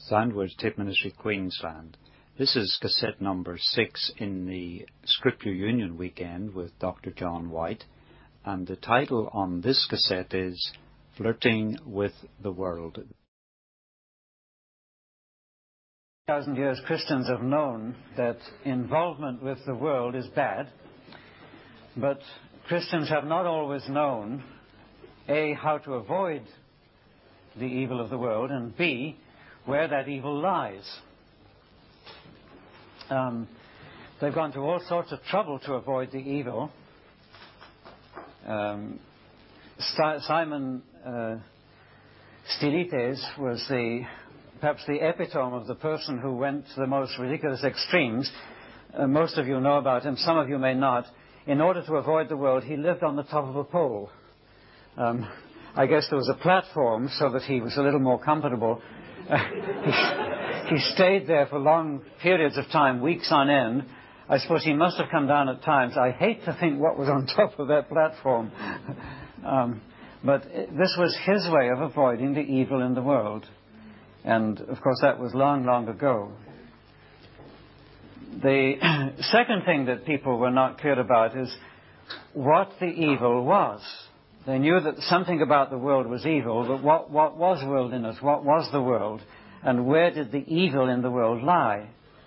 Soundwords Tape Ministry, Queensland. This is cassette number 6 in the Scripture Union weekend with Dr. John White, and the title on this cassette is Flirting with the World. 1,000 years Christians have known that involvement with the world is bad, but Christians have not always known, A, how to avoid the evil of the world, and B, where that evil lies. They've gone to all sorts of trouble to avoid the evil. Simon Stylites was perhaps the epitome of the person who went to the most ridiculous extremes. Most of you know about him, some of you may not. In order to avoid the world, he lived on the top of a pole. I guess there was a platform so that he was a little more comfortable. He stayed there for long periods of time, weeks on end. I suppose he must have come down at times. I hate to think what was on top of that platform. But this was his way of avoiding the evil in the world. And, of course, that was long, long ago. The second thing that people were not clear about is what the evil was. They knew that something about the world was evil, but what was worldliness? What was the world? And where did the evil in the world lie?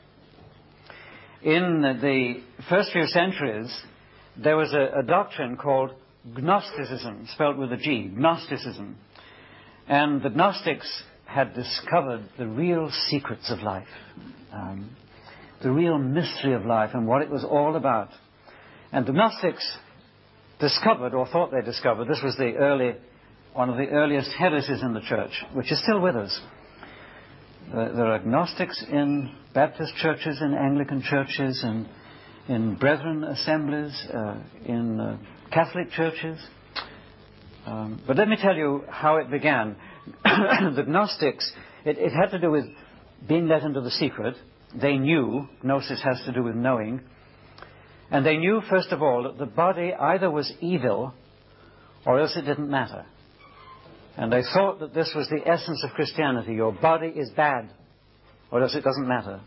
In the first few centuries, there was a doctrine called Gnosticism, spelled with a G, Gnosticism. And the Gnostics had discovered the real secrets of life, the real mystery of life and what it was all about. And the Gnostics discovered, or thought they discovered, this was one of the earliest heresies in the church, which is still with us. There are Gnostics in Baptist churches, in Anglican churches, and in Brethren assemblies, in Catholic churches. But let me tell you how it began. The Gnostics, it had to do with being let into the secret. They knew, gnosis has to do with knowing, and they knew, first of all, that the body either was evil or else it didn't matter. And they thought that this was the essence of Christianity. Your body is bad or else it doesn't matter.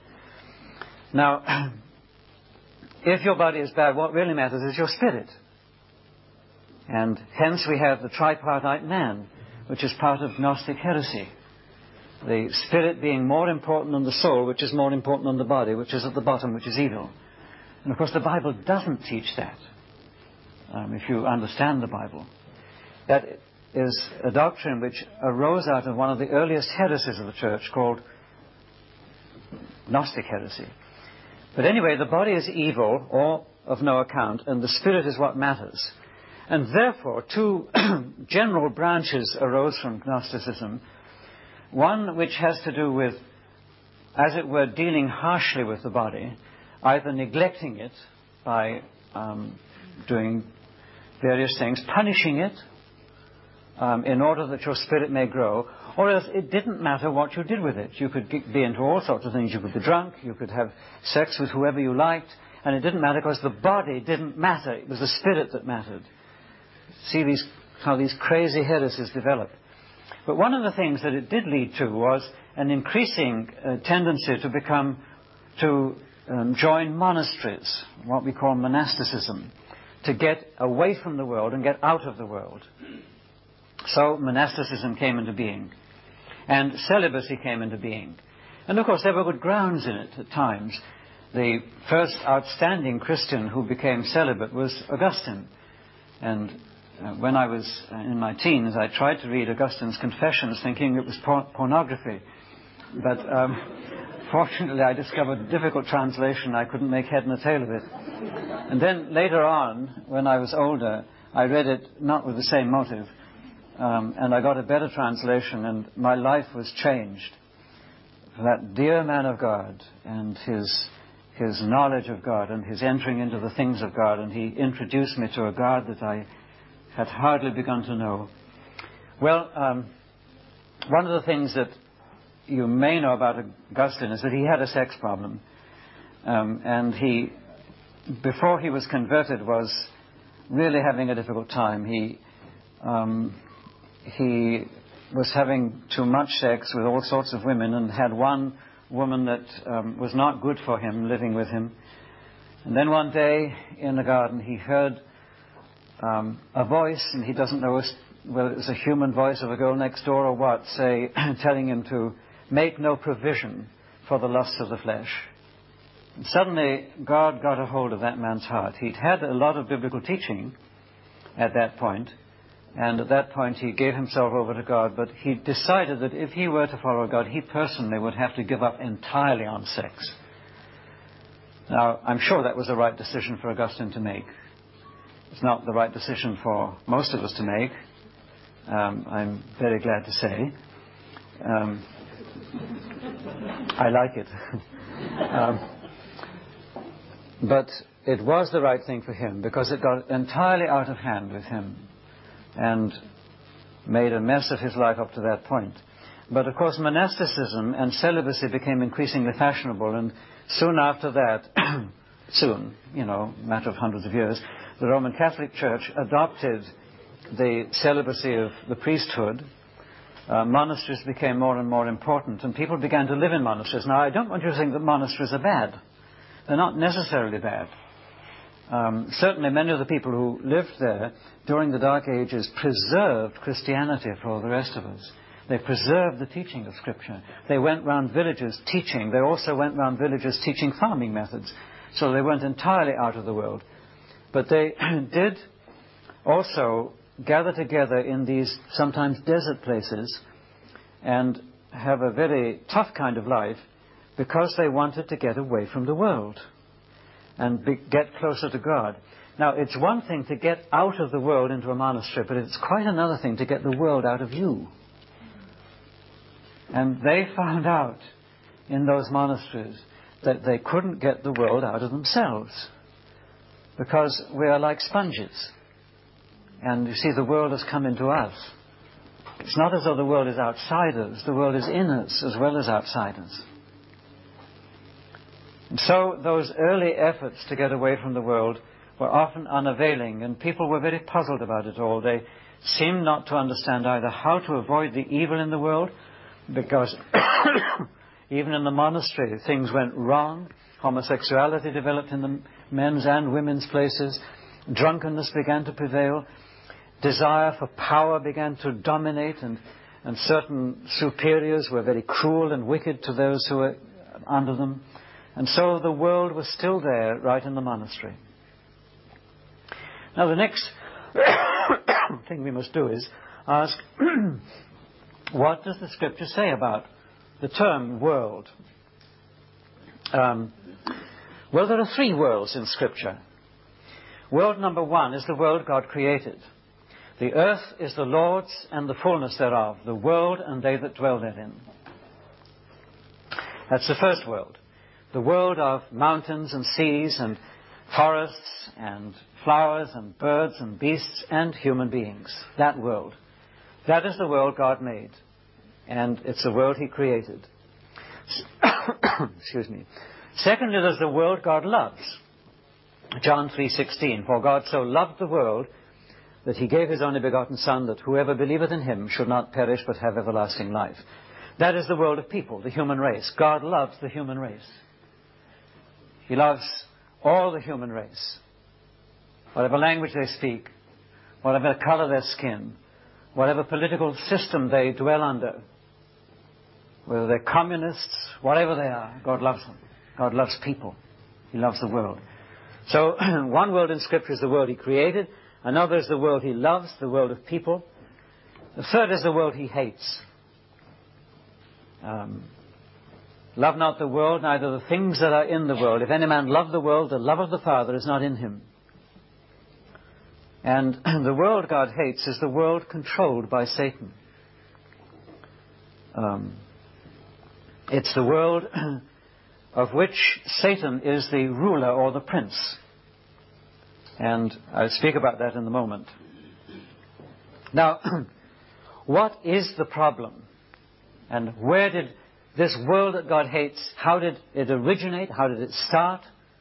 Now, if your body is bad, what really matters is your spirit. And hence we have the tripartite man, which is part of Gnostic heresy. The spirit being more important than the soul, which is more important than the body, which is at the bottom, which is evil. And of course the Bible doesn't teach that, if you understand the Bible. That is a doctrine which arose out of one of the earliest heresies of the church called Gnostic heresy. But anyway, the body is evil or of no account, and the spirit is what matters. And therefore, two general branches arose from Gnosticism. One which has to do with, as it were, dealing harshly with the body, either neglecting it by doing various things, punishing it in order that your spirit may grow, or else it didn't matter what you did with it. You could be into all sorts of things. You could be drunk, you could have sex with whoever you liked, and it didn't matter because the body didn't matter. It was the spirit that mattered. See how these crazy heresies develop. But one of the things that it did lead to was an increasing tendency to join monasteries, what we call monasticism, to get away from the world and get out of the world. So monasticism came into being, and celibacy came into being. And of course there were good grounds in it at times. The first outstanding Christian who became celibate was Augustine. And when I was in my teens, I tried to read Augustine's Confessions thinking it was pornography. But fortunately, I discovered a difficult translation. I couldn't make head and tail of it. And then later on, when I was older, I read it not with the same motive. And I got a better translation, and my life was changed. That dear man of God and his knowledge of God and his entering into the things of God, and he introduced me to a God that I had hardly begun to know. Well, one of the things that you may know about Augustine is that he had a sex problem. And he, before he was converted, was really having a difficult time. He was having too much sex with all sorts of women, and had one woman that was not good for him living with him. And then one day in the garden he heard a voice, and he doesn't know whether it was a human voice of a girl next door or what, telling him to make no provision for the lusts of the flesh. And suddenly God got a hold of that man's heart. He'd had a lot of biblical teaching at that point, and at that point he gave himself over to God, but he decided that if he were to follow God, he personally would have to give up entirely on sex. Now, I'm sure that was the right decision for Augustine to make. It's not the right decision for most of us to make, I'm very glad to say. I like it. But it was the right thing for him, because it got entirely out of hand with him and made a mess of his life up to that point. But of course monasticism and celibacy became increasingly fashionable, and soon after that, matter of hundreds of years, the Roman Catholic Church adopted the celibacy of the priesthood. Monasteries became more and more important, and people began to live in monasteries. Now, I don't want you to think that monasteries are bad. They're not necessarily bad. Certainly many of the people who lived there during the Dark Ages preserved Christianity for all the rest of us. They preserved the teaching of Scripture. They went round villages teaching. They also went round villages teaching farming methods. So they weren't entirely out of the world. But they did also gather together in these sometimes desert places and have a very tough kind of life, because they wanted to get away from the world and get closer to God. Now, it's one thing to get out of the world into a monastery, but it's quite another thing to get the world out of you. And they found out in those monasteries that they couldn't get the world out of themselves, because we are like sponges. And you see, the world has come into us. It's not as though the world is outside us. The world is in us as well as outside us. And so those early efforts to get away from the world were often unavailing, and people were very puzzled about it all. They seemed not to understand either how to avoid the evil in the world, because even in the monastery things went wrong. Homosexuality developed in the men's and women's places. Drunkenness began to prevail. Desire for power began to dominate, and certain superiors were very cruel and wicked to those who were under them. And so the world was still there, right in the monastery. Now the next thing we must do is ask, what does the Scripture say about the term world? Well, there are three worlds in Scripture. World number one is the world God created. The earth is the Lord's and the fullness thereof, the world and they that dwell therein. That's the first world. The world of mountains and seas and forests and flowers and birds and beasts and human beings. That world. That is the world God made. And it's the world He created. Excuse me. Secondly, there's the world God loves. John 3:16, for God so loved the world that He gave His only begotten Son, that whoever believeth in Him should not perish but have everlasting life. That is the world of people, the human race. God loves the human race. He loves all the human race. Whatever language they speak, whatever color their skin, whatever political system they dwell under, whether they're communists, whatever they are, God loves them. God loves people. He loves the world. So one world in Scripture is the world He created. Another is the world He loves, the world of people. The third is the world He hates. Love not the world, neither the things that are in the world. If any man love the world, the love of the Father is not in him. And the world God hates is the world controlled by Satan. It's the world of which Satan is the ruler or the prince. And I'll speak about that in a moment. Now, what is the problem? And where did this world that God hates, how did it originate? How did it start?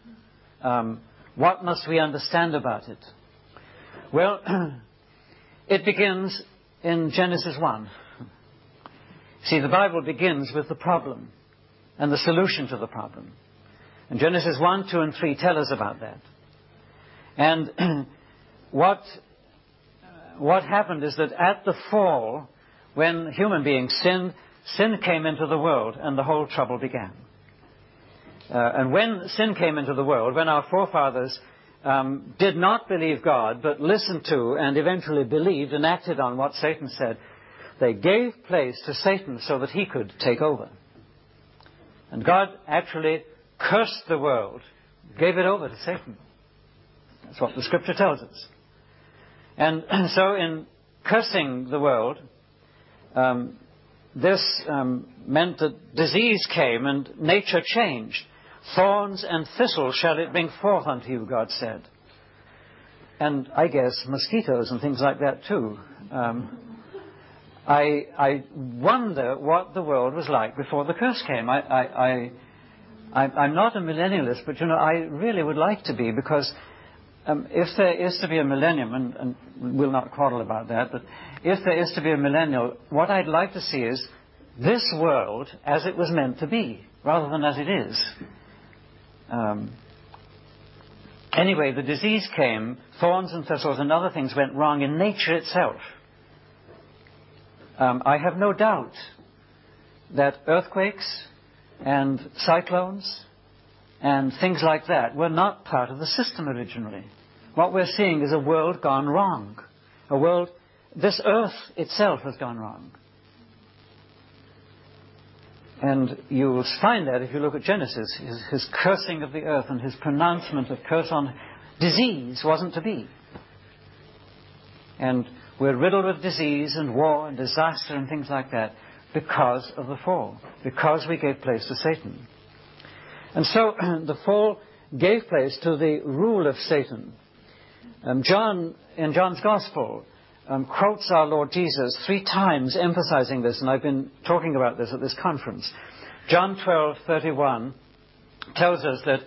What must we understand about it? Well, it begins in Genesis 1. See, the Bible begins with the problem and the solution to the problem. And Genesis 1, 2, and 3 tell us about that. And what happened is that at the fall, when human beings sinned, sin came into the world and the whole trouble began. And when sin came into the world, when our forefathers did not believe God, but listened to and eventually believed and acted on what Satan said, they gave place to Satan so that he could take over. And God actually cursed the world, gave it over to Satan. That's what the Scripture tells us. And so in cursing the world, this meant that disease came and nature changed. Thorns and thistles shall it bring forth unto you, God said. And I guess mosquitoes and things like that too. I wonder what the world was like before the curse came. I'm not a millennialist, but I really would like to be, because if there is to be a millennium, and we'll not quarrel about that, but if there is to be a millennial, what I'd like to see is this world as it was meant to be, rather than as it is. Anyway, the disease came, thorns and thistles and other things went wrong in nature itself. I have no doubt that earthquakes and cyclones and things like that were not part of the system originally. What we're seeing is a world gone wrong. This earth itself has gone wrong. And you'll find that if you look at Genesis, his cursing of the earth and his pronouncement of curse on disease wasn't to be. And we're riddled with disease and war and disaster and things like that because of the fall, because we gave place to Satan. And so the fall gave place to the rule of Satan. John, in John's Gospel, quotes our Lord Jesus 3 times emphasizing this, and I've been talking about this at this conference. John 12:31 tells us that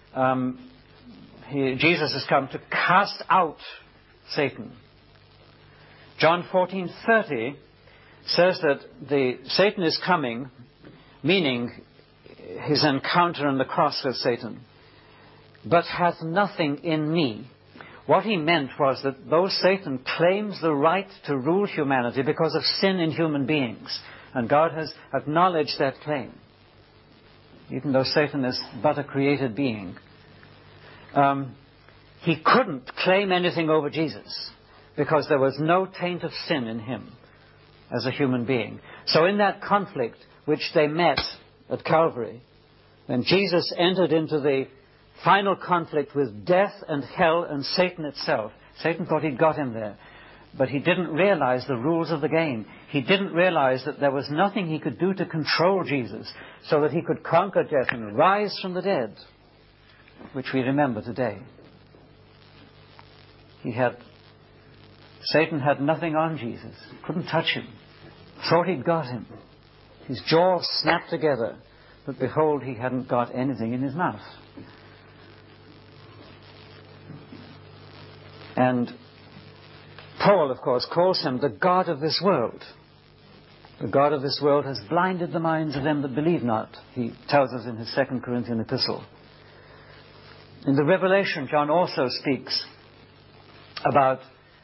Jesus has come to cast out Satan. John 14:30 says that Satan is coming, meaning his encounter on the cross with Satan, but hath nothing in me. What he meant was that though Satan claims the right to rule humanity because of sin in human beings, and God has acknowledged that claim, even though Satan is but a created being, he couldn't claim anything over Jesus because there was no taint of sin in him as a human being. So in that conflict which they met at Calvary, when Jesus entered into the final conflict with death and hell and Satan itself, Satan thought he'd got him there, but he didn't realize the rules of the game. He didn't realize that there was nothing he could do to control Jesus so that he could conquer death and rise from the dead, which we remember today. Satan had nothing on Jesus, couldn't touch him, thought he'd got him. His jaws snapped together, but behold, he hadn't got anything in his mouth. And Paul, of course, calls him the God of this world. The God of this world has blinded the minds of them that believe not, he tells us in his 2 Corinthian epistle. In the Revelation, John also speaks about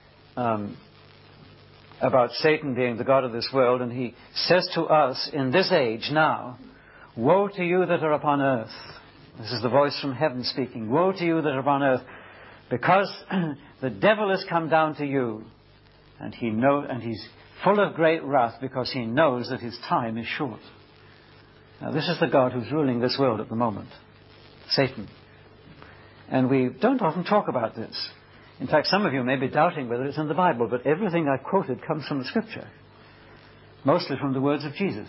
Satan being the God of this world, and he says to us in this age now, woe to you that are upon earth. This is the voice from heaven speaking. Woe to you that are upon earth, because the devil has come down to you, and he's full of great wrath because he knows that his time is short. Now, this is the God who's ruling this world at the moment, Satan. And we don't often talk about this. In fact, some of you may be doubting whether it's in the Bible, but everything I've quoted comes from the Scripture, mostly from the words of Jesus.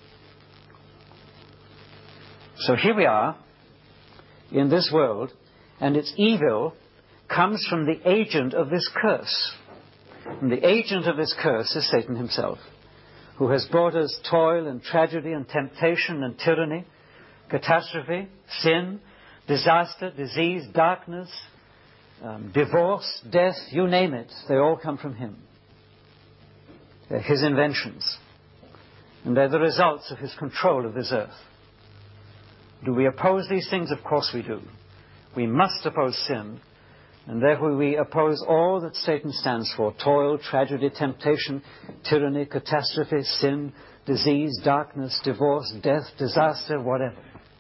So here we are in this world, and its evil comes from the agent of this curse. And the agent of this curse is Satan himself, who has brought us toil and tragedy and temptation and tyranny, catastrophe, sin, disaster, disease, darkness, divorce, death, you name it. They all come from him. They're his inventions. And they're the results of his control of this earth. Do we oppose these things? Of course we do. We must oppose sin. And therefore we oppose all that Satan stands for: toil, tragedy, temptation, tyranny, catastrophe, sin, disease, darkness, divorce, death, disaster, whatever.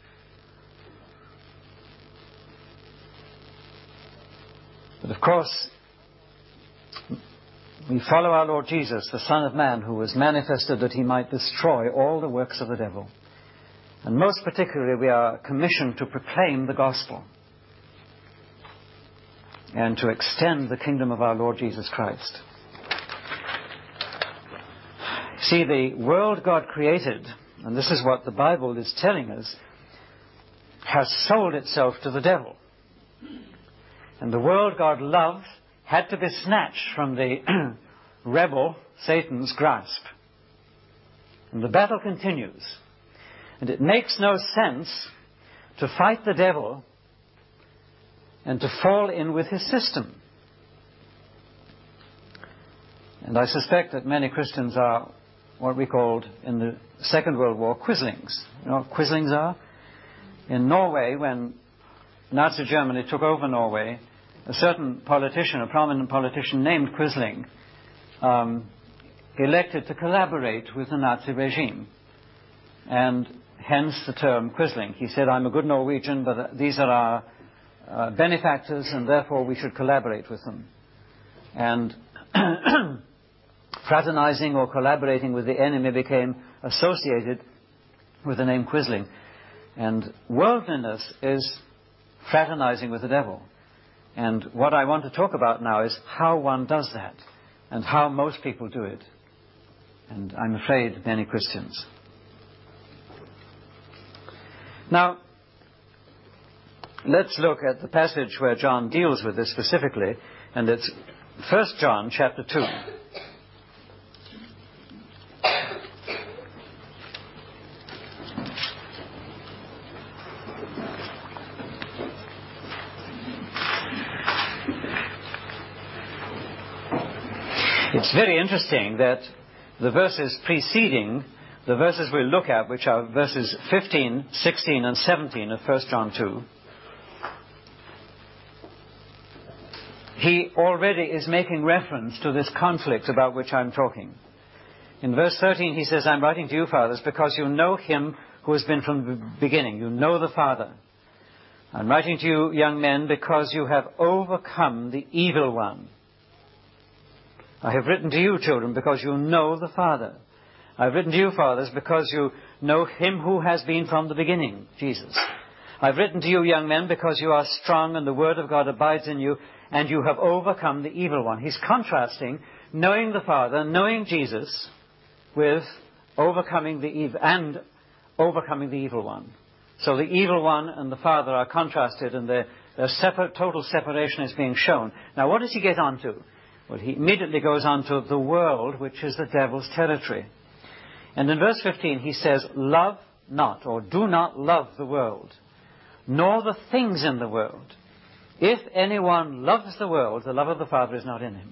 But of course, we follow our Lord Jesus, the Son of Man, who was manifested that he might destroy all the works of the devil. And most particularly, we are commissioned to proclaim the gospel and to extend the kingdom of our Lord Jesus Christ. See, the world God created, and this is what the Bible is telling us, has sold itself to the devil. And the world God loved had to be snatched from the rebel Satan's grasp. And the battle continues. And it makes no sense to fight the devil and to fall in with his system. And I suspect that many Christians are what we called in the Second World War quislings. You know what quislings are? In Norway, when Nazi Germany took over Norway, a certain politician, a prominent politician named Quisling, elected to collaborate with the Nazi regime. And hence the term Quisling. He said, I'm a good Norwegian, but these are our benefactors, and therefore we should collaborate with them. And fraternizing or collaborating with the enemy became associated with the name Quisling. And worldliness is fraternizing with the devil. And what I want to talk about now is how one does that and how most people do it. And I'm afraid many Christians. Now, let's look at the passage where John deals with this specifically, and it's 1 John chapter 2. It's very interesting that the verses preceding the verses we'll look at, which are verses 15, 16, and 17 of 1 John 2, he already is making reference to this conflict about which I'm talking. In verse 13 he says, I'm writing to you, fathers, because you know him who has been from the beginning. You know the Father. I'm writing to you, young men, because you have overcome the evil one. I have written to you, children, because you know the Father. I've written to you, fathers, because you know him who has been from the beginning, Jesus. I've written to you, young men, because you are strong and the word of God abides in you, and you have overcome the evil one. He's contrasting knowing the Father, knowing Jesus, with overcoming the evil one. So the evil one and the Father are contrasted, and their total separation is being shown. Now, what does he get on to? Well, he immediately goes on to the world, which is the devil's territory. And in verse 15 he says, love not, or do not love the world, nor the things in the world. If anyone loves the world, the love of the Father is not in him.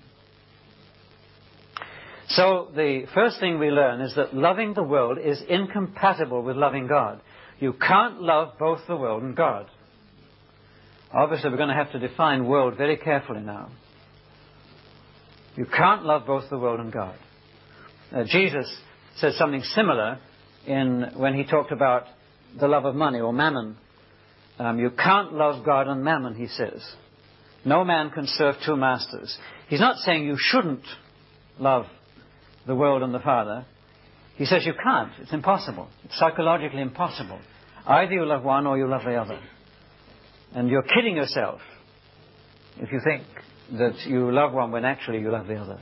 So the first thing we learn is that loving the world is incompatible with loving God. You can't love both the world and God. Obviously, we're going to have to define world very carefully now. You can't love both the world and God. Jesus said something similar when he talked about the love of money or mammon. You can't love God and mammon, he says. No man can serve two masters. He's not saying you shouldn't love the world and the Father. He says you can't. It's impossible. It's psychologically impossible. Either you love one or you love the other. And you're kidding yourself if you think that you love one when actually you love the other.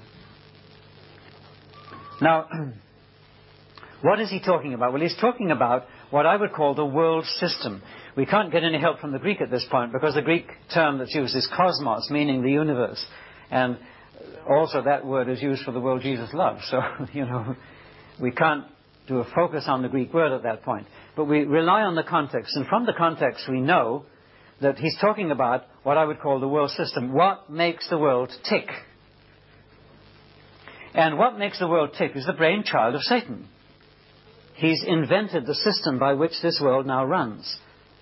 Now, what is he talking about? Well, he's talking about what I would call the world system. We can't get any help from the Greek at this point because the Greek term that's used is cosmos, meaning the universe. And also that word is used for the world Jesus loved. So, we can't do a focus on the Greek word at that point. But we rely on the context. And from the context we know that he's talking about what I would call the world system. What makes the world tick? And what makes the world tick is the brainchild of Satan. he's invented the system by which this world now runs.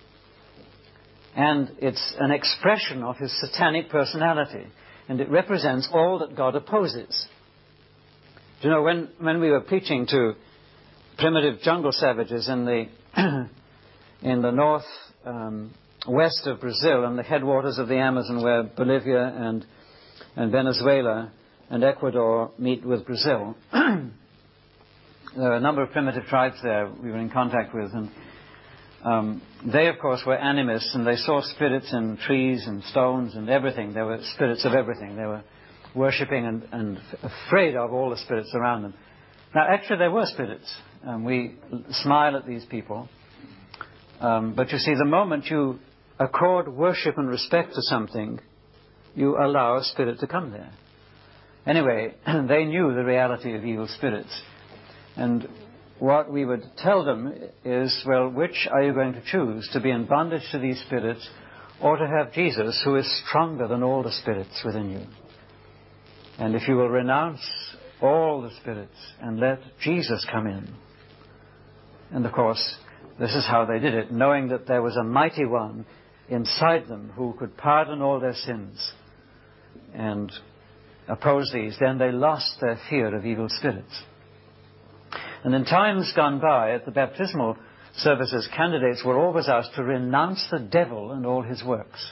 And it's an expression of his satanic personality. And it represents all that God opposes. Do you know, when we were preaching to primitive jungle savages in the in the north west of Brazil and the headwaters of the Amazon, where Bolivia and Venezuela and Ecuador meet with Brazil, there are a number of primitive tribes there we were in contact with, and they, of course, were animists, and they saw spirits in trees and stones and everything. There were spirits of everything. They were worshipping and afraid of all the spirits around them. Now, actually, there were spirits. We smile at these people. But you see, the moment you accord worship and respect to something, you allow a spirit to come there. Anyway, they knew the reality of evil spirits. And what we would tell them is, well, which are you going to choose? To be in bondage to these spirits, or to have Jesus, who is stronger than all the spirits within you? And if you will renounce all the spirits and let Jesus come in. And of course, this is how they did it, knowing that there was a mighty one inside them who could pardon all their sins and oppose these. Then they lost their fear of evil spirits. And in times gone by, at the baptismal services, candidates were always asked to renounce the devil and all his works.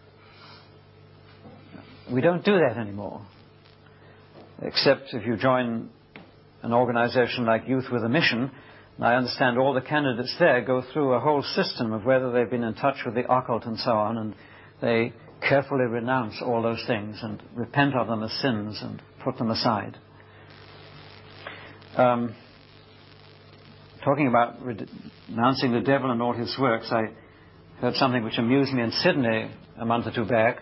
We don't do that anymore, except if you join an organization like Youth with a Mission. And I understand all the candidates there go through a whole system of whether they've been in touch with the occult and so on, and they carefully renounce all those things and repent of them as sins and put them aside. Talking about renouncing the devil and all his works, I heard something which amused me in Sydney a month or two back.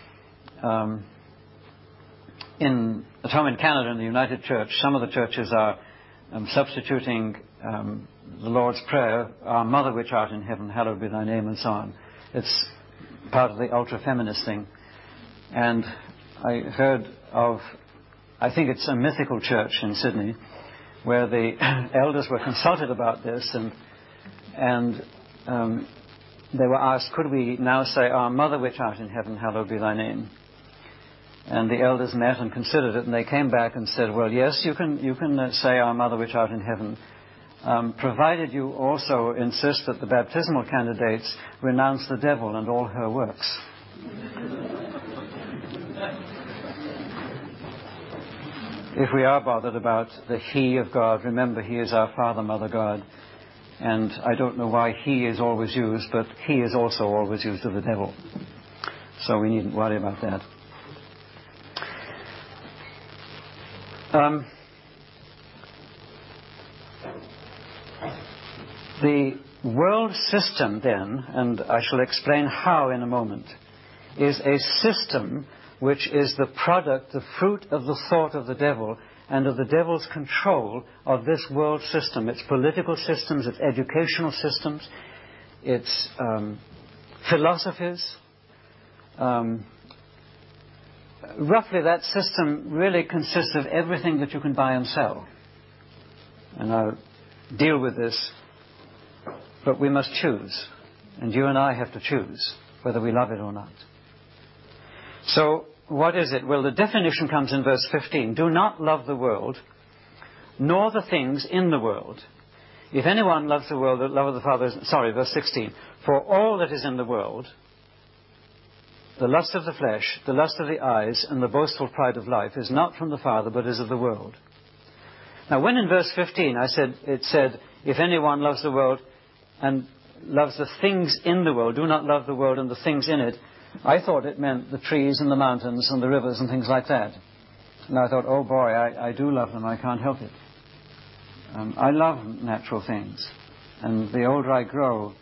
At home in Canada, in the United Church, some of the churches are substituting the Lord's Prayer, Our Mother which art in heaven, hallowed be thy name, and so on. It's part of the ultra-feminist thing. And I heard of, I think it's a mythical church in Sydney, where the elders were consulted about this, and they were asked, could we now say, Our Mother which art in heaven, hallowed be thy name? And the elders met and considered it, and they came back and said, well, yes, you can say, Our Mother which art in heaven, provided you also insist that the baptismal candidates renounce the devil and all her works. If we are bothered about the He of God, remember He is our Father, Mother God. And I don't know why He is always used, but He is also always used of the devil. So we needn't worry about that. The world system then, and I shall explain how in a moment, is a system which is the product, the fruit of the thought of the devil and of the devil's control of this world system, its political systems, its educational systems, its philosophies. Roughly, that system really consists of everything that you can buy and sell. And I'll deal with this, but we must choose. And you and I have to choose whether we love it or not. So, what is it? Well, the definition comes in verse 15. Do not love the world, nor the things in the world. If anyone loves the world, the love of the Father is... verse 16. For all that is in the world, the lust of the flesh, the lust of the eyes, and the boastful pride of life is not from the Father, but is of the world. Now, when in verse 15 it said, if anyone loves the world and loves the things in the world, do not love the world and the things in it, I thought it meant the trees and the mountains and the rivers and things like that. And I thought, oh boy, I do love them. I can't help it. I love natural things. And the older I grow,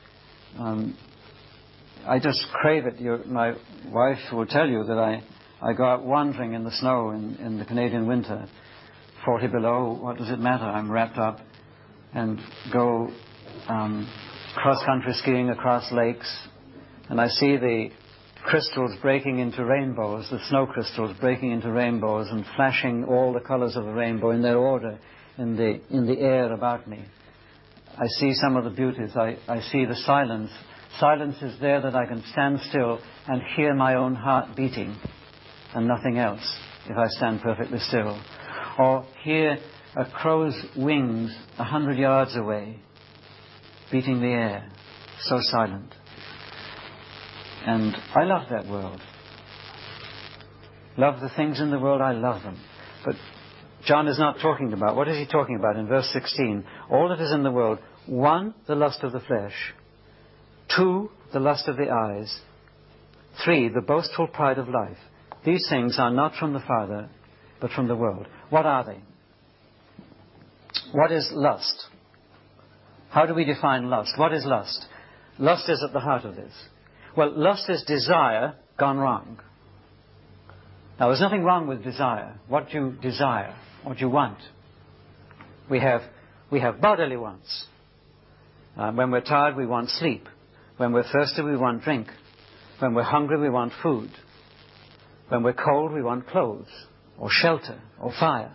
I just crave it. My wife will tell you that I go out wandering in the snow in the Canadian winter. 40 below, what does it matter? I'm wrapped up and go cross-country skiing across lakes. And I see the crystals breaking into rainbows, the snow crystals breaking into rainbows and flashing all the colors of the rainbow in their order in the air about me. I see some of the beauties. I see the silence. Silence is there that I can stand still and hear my own heart beating and nothing else if I stand perfectly still. Or hear a crow's wings 100 yards away beating the air, so silent. And I love that world. Love the things in the world, I love them. But John is not talking about, what is he talking about in verse 16? All that is in the world, 1, the lust of the flesh, 2, the lust of the eyes, 3, the boastful pride of life. These things are not from the Father, but from the world. What are they? What is lust? How do we define lust? What is lust? Lust is at the heart of this. Well, lust is desire gone wrong. Now, there's nothing wrong with desire. What you desire, what you want. We have bodily wants. When we're tired, we want sleep. When we're thirsty, we want drink. When we're hungry, we want food. When we're cold, we want clothes, or shelter, or fire.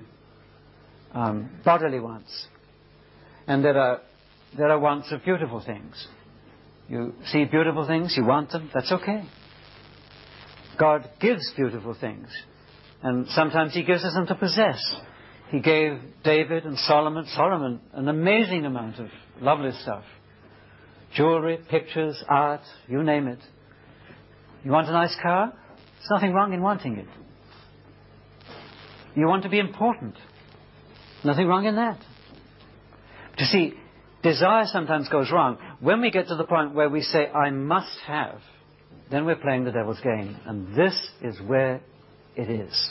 Bodily wants. And there are wants of beautiful things. You see beautiful things, you want them, that's okay. God gives beautiful things. And sometimes He gives us them to possess. He gave David and Solomon an amazing amount of lovely stuff. Jewelry, pictures, art, you name it. You want a nice car? There's nothing wrong in wanting it. You want to be important? Nothing wrong in that. But you see, desire sometimes goes wrong. When we get to the point where we say, I must have, then we're playing the devil's game. And this is where it is.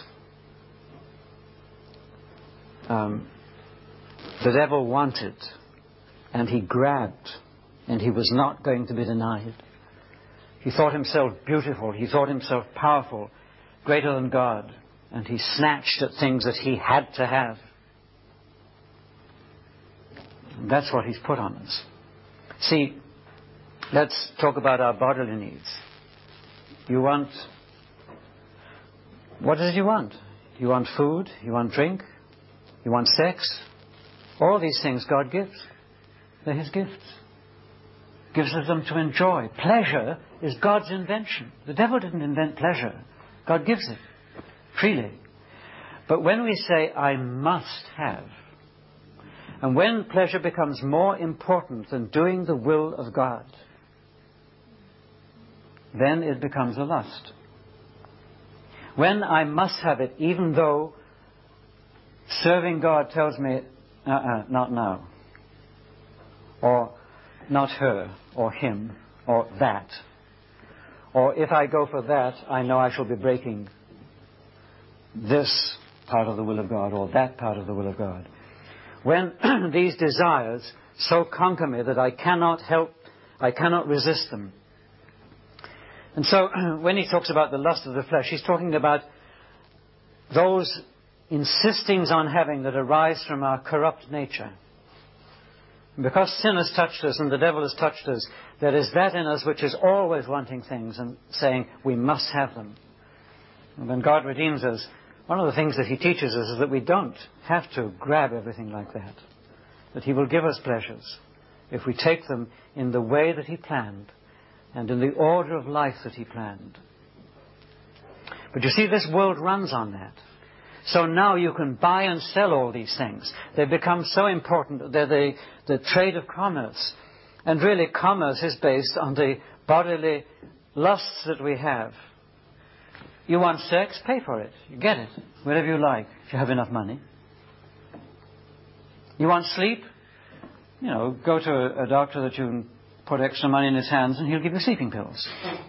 The devil wanted, and he grabbed, and he was not going to be denied. He thought himself beautiful. He thought himself powerful, greater than God. And he snatched at things that he had to have. And that's what he's put on us. See, let's talk about our bodily needs. You want... What is it you want? You want food? You want drink? You want sex? All these things God gives. They're His gifts. Gives us them to enjoy. Pleasure is God's invention. The devil didn't invent pleasure. God gives it freely. But when we say, I must have, and when pleasure becomes more important than doing the will of God, then it becomes a lust. When I must have it, even though serving God tells me, not now, or not her, or him, or that, or if I go for that, I know I shall be breaking this part of the will of God, or that part of the will of God. When these desires so conquer me that I cannot resist them. And so, when he talks about the lust of the flesh, he's talking about those insistings on having that arise from our corrupt nature. And because sin has touched us and the devil has touched us, there is that in us which is always wanting things and saying, we must have them. And when God redeems us, one of the things that He teaches us is that we don't have to grab everything like that. That He will give us pleasures if we take them in the way that He planned and in the order of life that He planned. But you see, this world runs on that. So now you can buy and sell all these things. They become so important. They're the trade of commerce. And really, commerce is based on the bodily lusts that we have. You want sex? Pay for it. You get it. Wherever you like, if you have enough money. You want sleep? Go to a doctor that you can put extra money in his hands and he'll give you sleeping pills.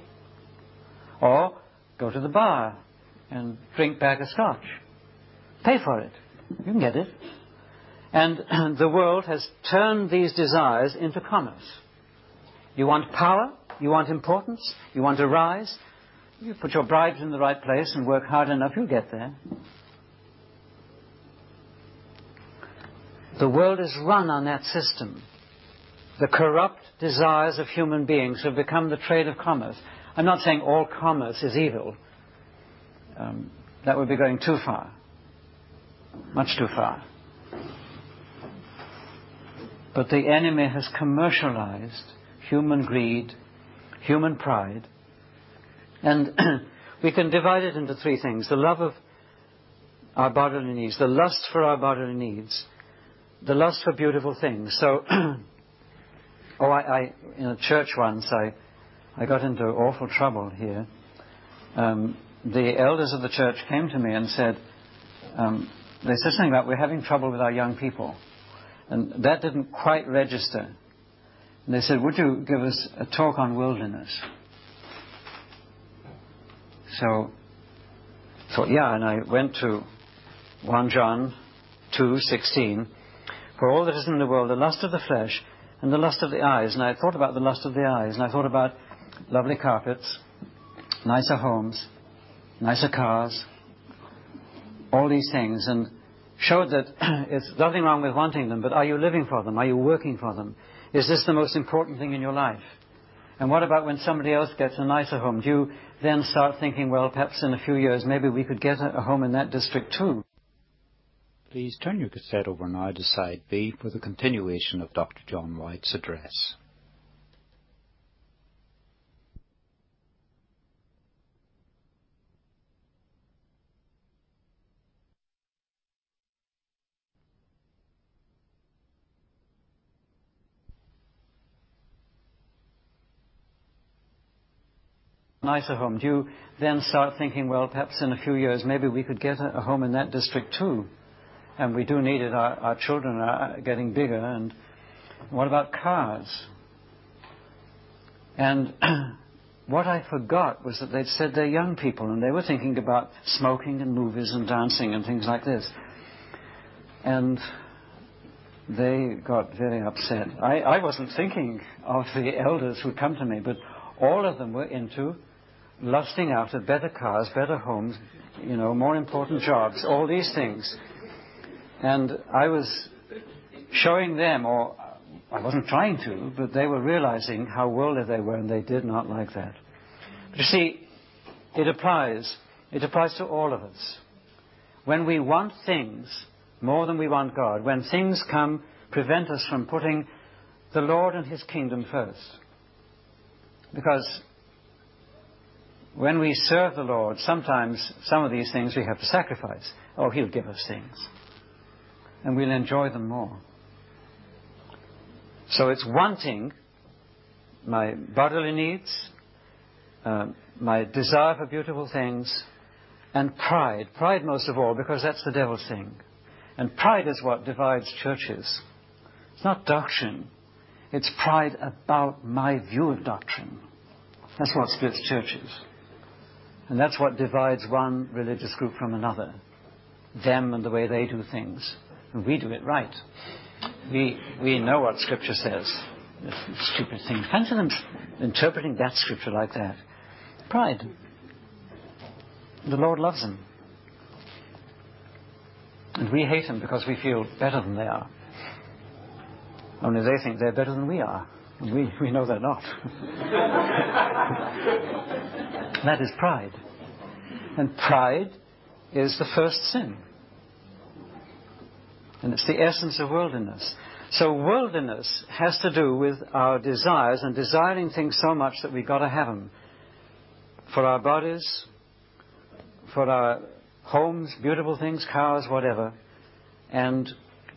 Or go to the bar and drink back a scotch. Pay for it. You can get it. And the world has turned these desires into commerce. You want power? You want importance? You want to rise? You put your bribes in the right place and work hard enough, you'll get there. The world is run on that system. The corrupt desires of human beings have become the trade of commerce. I'm not saying all commerce is evil. That would be going too far. Much too far. But the enemy has commercialized human greed, human pride. And we can divide it into three things: the love of our bodily needs, the lust for our bodily needs, the lust for beautiful things. So, in a church once, I got into awful trouble here. The elders of the church came to me and said, they said something about, we're having trouble with our young people. And that didn't quite register. And they said, would you give us a talk on worldliness? So, and I went to 1 John 2:16. For all that is in the world, the lust of the flesh and the lust of the eyes. And I thought about the lust of the eyes. And I thought about lovely carpets, nicer homes, nicer cars, all these things. And showed that it's nothing wrong with wanting them, but are you living for them? Are you working for them? Is this the most important thing in your life? And what about when somebody else gets a nicer home? Do you then start thinking, well, perhaps in a few years, maybe we could get a home in that district too? Please turn your cassette over now to side B for the continuation of Dr. John White's address. Nicer home. Do you then start thinking, well, perhaps in a few years, maybe we could get a home in that district too? And we do need it. Our children are getting bigger. And what about cars? And what I forgot was that they'd said they're young people, and they were thinking about smoking and movies and dancing and things like this. And they got very upset. I wasn't thinking of the elders who'd come to me, but all of them were into lusting after better cars, better homes, more important jobs, all these things. And I was showing them, or I wasn't trying to, but they were realizing how worldly they were, and they did not like that. But you see, it applies to all of us. When we want things more than we want God, when things prevent us from putting the Lord and His kingdom first. Because when we serve the Lord, sometimes some of these things we have to sacrifice. Oh, He'll give us things. And we'll enjoy them more. So it's wanting my bodily needs, my desire for beautiful things, and pride. Pride most of all, because that's the devil's thing. And pride is what divides churches. It's not doctrine. It's pride about my view of doctrine. That's what splits churches. And that's what divides one religious group from another. Them and the way they do things. And we do it right. We know what Scripture says. Stupid things. Fancy them interpreting that Scripture like that. Pride. The Lord loves them. And we hate them because we feel better than they are. Only they think they're better than we are. And we know they're not. That is pride. And pride is the first sin. And it's the essence of worldliness. So worldliness has to do with our desires and desiring things so much that we've got to have them. For our bodies, for our homes, beautiful things, cars, whatever. And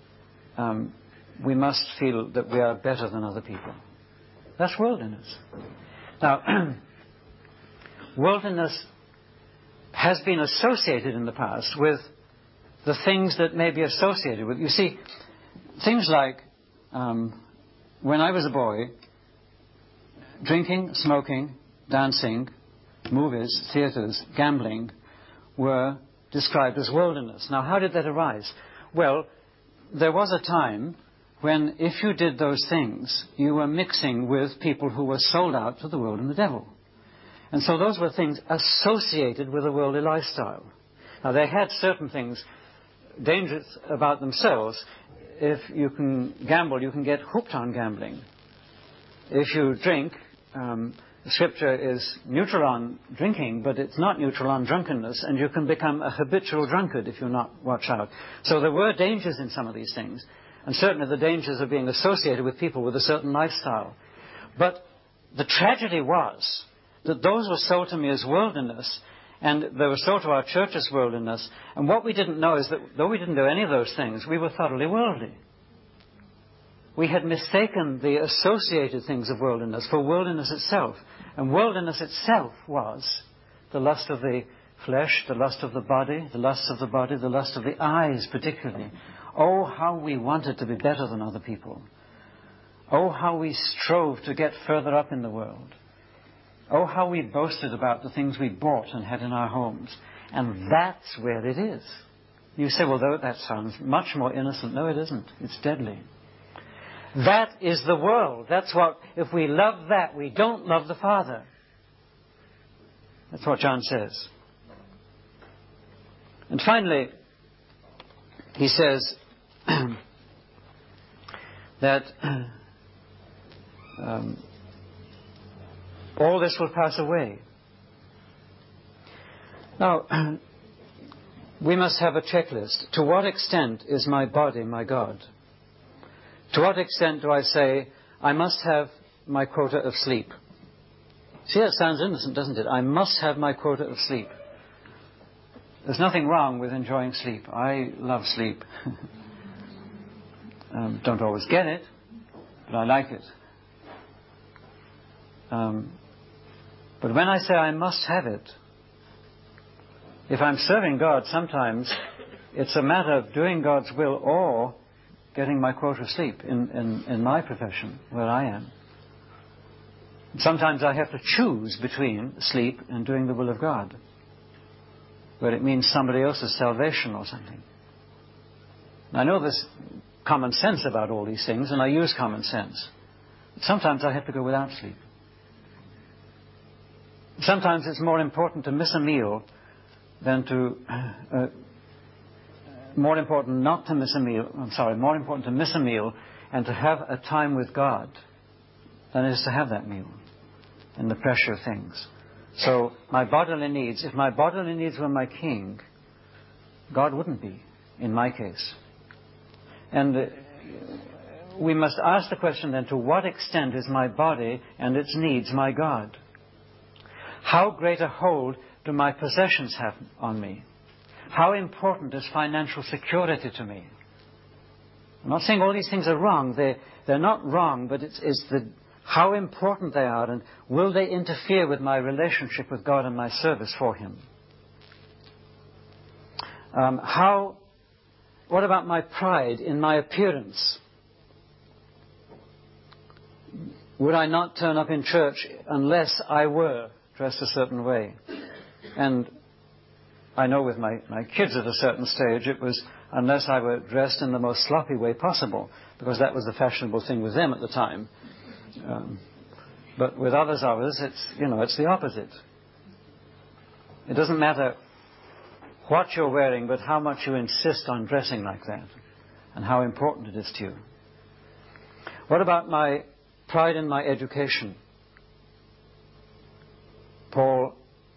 we must feel that we are better than other people. That's worldliness. Now, worldliness has been associated in the past with the things that may be associated with. You see, things like when I was a boy, drinking, smoking, dancing, movies, theaters, gambling were described as worldliness. Now, how did that arise? Well, there was a time when if you did those things, you were mixing with people who were sold out to the world and the devil. And so those were things associated with a worldly lifestyle. Now, they had certain things dangerous about themselves. If you can gamble, you can get hooked on gambling. If you drink, Scripture is neutral on drinking, but it's not neutral on drunkenness, and you can become a habitual drunkard if you not watch out. So there were dangers in some of these things. and certainly the dangers of being associated with people with a certain lifestyle. But the tragedy was that those were sold to me as worldliness, and they were sold to our church as worldliness. And what we didn't know is that though we didn't do any of those things, we were thoroughly worldly. We had mistaken the associated things of worldliness for worldliness itself. And worldliness itself was the lust of the flesh, the lust of the body, the lust of the body, the lust of the eyes particularly. Oh, how we wanted to be better than other people. Oh, how we strove to get further up in the world. Oh, how we boasted about the things we bought and had in our homes. And that's where it is. You say, well, that sounds much more innocent. No, it isn't. It's deadly. That is the world. That's what, if we love that, we don't love the Father. That's what John says. And finally, he says that all this will pass away. Now, we must have a checklist. To what extent is my body my God? To what extent do I say, I must have my quota of sleep? See, that sounds innocent, doesn't it? I must have my quota of sleep. There's nothing wrong with enjoying sleep. I love sleep. Don't always get it, but I like it. But when I say I must have it, if I'm serving God, sometimes it's a matter of doing God's will or getting my quota of sleep in my profession, where I am. Sometimes I have to choose between sleep and doing the will of God, where it means somebody else's salvation or something. I know there's common sense about all these things, and I use common sense. Sometimes I have to go without sleep. Sometimes it's more important to miss a meal than more important to miss a meal and to have a time with God than it is to have that meal and the pressure of things. So my bodily needs, if my bodily needs were my king, God wouldn't be, in my case. And we must ask the question then, to what extent is my body and its needs my God? How great a hold do my possessions have on me? How important is financial security to me? I'm not saying all these things are wrong. They're not wrong, but it's how important they are, and will they interfere with my relationship with God and my service for Him? What about my pride in my appearance? Would I not turn up in church unless I were dressed a certain way? And I know with my kids at a certain stage, it was unless I were dressed in the most sloppy way possible, because that was the fashionable thing with them at the time. But with others of us, it's the opposite. It doesn't matter what you're wearing, but how much you insist on dressing like that, and how important it is to you. What about my pride in my education? Paul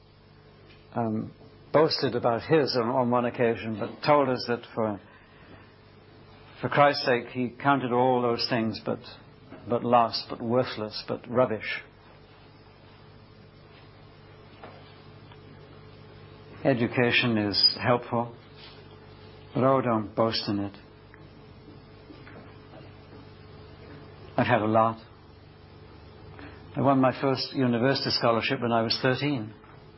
boasted about his on one occasion, but told us that for Christ's sake he counted all those things but lost, but worthless, but rubbish. Education is helpful, but don't boast in it. I've had a lot. I won my first university scholarship when I was 13.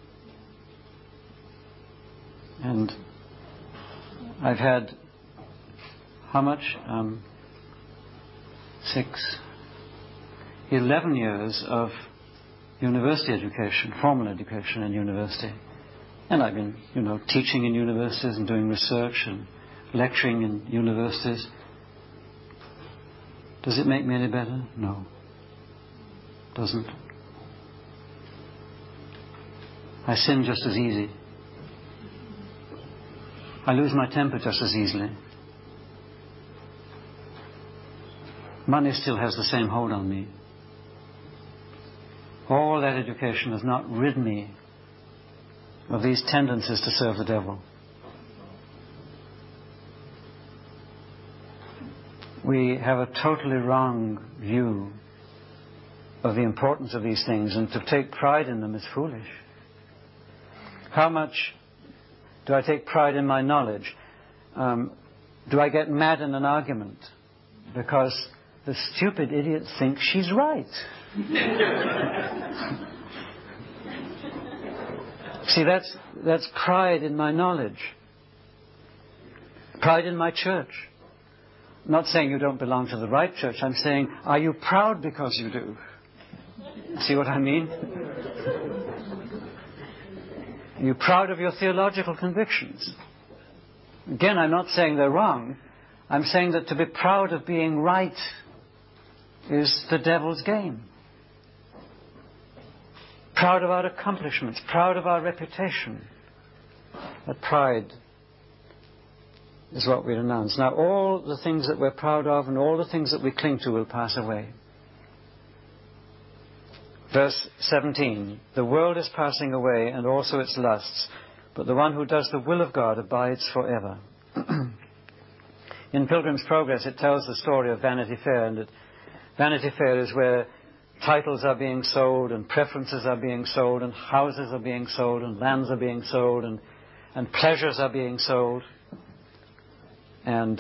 And I've had, how much? 11 years of university education, formal education in university. And I've been, teaching in universities and doing research and lecturing in universities. Does it make me any better? No. Doesn't. I sin just as easy. I lose my temper just as easily. Money still has the same hold on me. All that education has not rid me of these tendencies to serve the devil. we have a totally wrong view of the importance of these things, and to take pride in them is foolish. How much do I take pride in my knowledge? Do I get mad in an argument because the stupid idiot thinks she's right? See, that's pride in my knowledge. Pride in my church. I'm not saying you don't belong to the right church. I'm saying, are you proud because you do? See what I mean? Are you proud of your theological convictions? Again, I'm not saying they're wrong. I'm saying that to be proud of being right is the devil's game. Proud of our accomplishments, proud of our reputation. That pride is what we renounce. Now, all the things that we're proud of and all the things that we cling to will pass away. Verse 17, the world is passing away and also its lusts, but the one who does the will of God abides forever. In Pilgrim's Progress, it tells the story of Vanity Fair, and that Vanity Fair is where titles are being sold, and preferences are being sold, and houses are being sold, and lands are being sold, and pleasures are being sold. And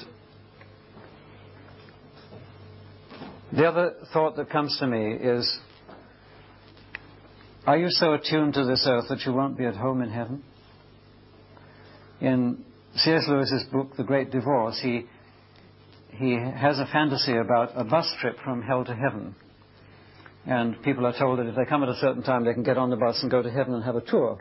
the other thought that comes to me is, are you so attuned to this earth that you won't be at home in heaven? In C.S. Lewis's book, The Great Divorce, he has a fantasy about a bus trip from hell to heaven. And people are told that if they come at a certain time, they can get on the bus and go to heaven and have a tour.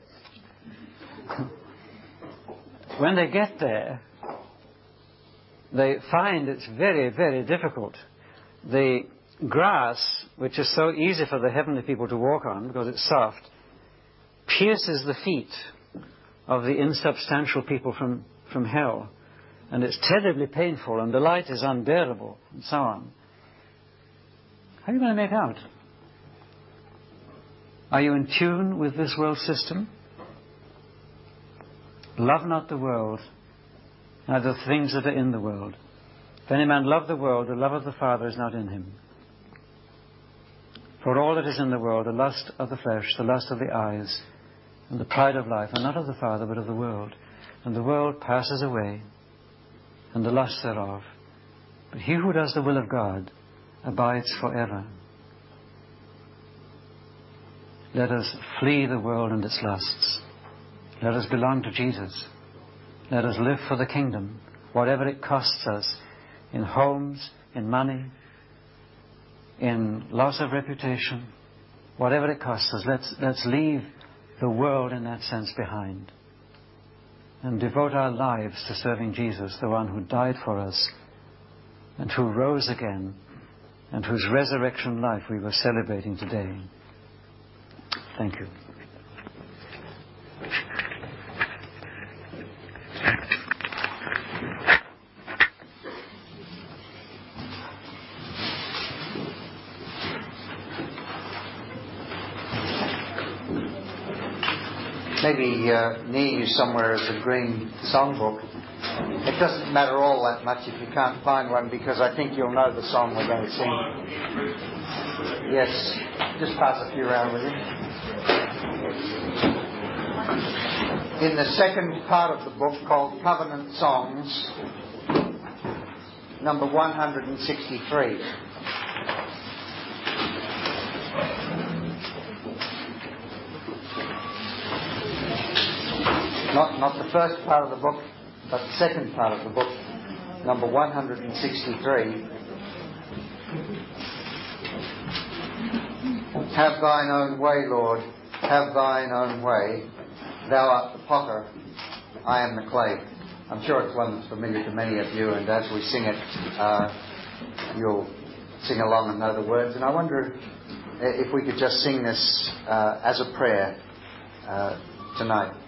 When they get there, they find it's very, very difficult. The grass, which is so easy for the heavenly people to walk on because it's soft, pierces the feet of the insubstantial people from hell. And it's terribly painful, and the light is unbearable, and so on. How are you going to make out? Are you in tune with this world system? Love not the world, neither the things that are in the world. If any man love the world, the love of the Father is not in him. For all that is in the world, the lust of the flesh, the lust of the eyes, and the pride of life, are not of the Father, but of the world. And the world passes away, and the lust thereof. But he who does the will of God abides forever. Let us flee the world and its lusts. Let us belong to Jesus. Let us live for the kingdom, whatever it costs us, in homes, in money, in loss of reputation, whatever it costs us. Let's leave the world in that sense behind and devote our lives to serving Jesus, the one who died for us and who rose again and whose resurrection life we were celebrating today. Thank you. Maybe near you somewhere is a green songbook. It doesn't matter all that much if you can't find one, because I think you'll know the song we're going to sing. Yes, just pass a few around with you. In the second part of the book, called Covenant Songs, number 163. Not the first part of the book, but the second part of the book, number 163. Have thine own way, Lord, have thine own way. Thou art the potter, I am the clay. I'm sure it's one that's familiar to many of you, and as we sing it, you'll sing along and know the words. And I wonder if we could just sing this as a prayer tonight.